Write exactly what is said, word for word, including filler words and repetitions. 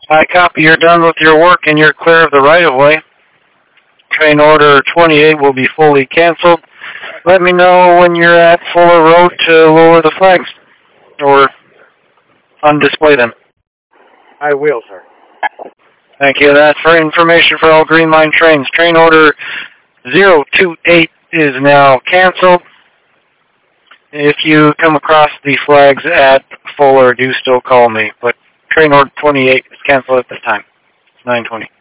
I copy. You're done with your work and you're clear of the right-of-way. Train order twenty-eight will be fully canceled. Let me know when you're at Fuller Road to lower the flags or undisplay them. I will, sir. Thank you. That's for information for all Green Line trains. Train order zero two eight is now canceled. If you come across the flags at Fuller, do still call me. But train order twenty-eight is canceled at this time. It's nine twenty.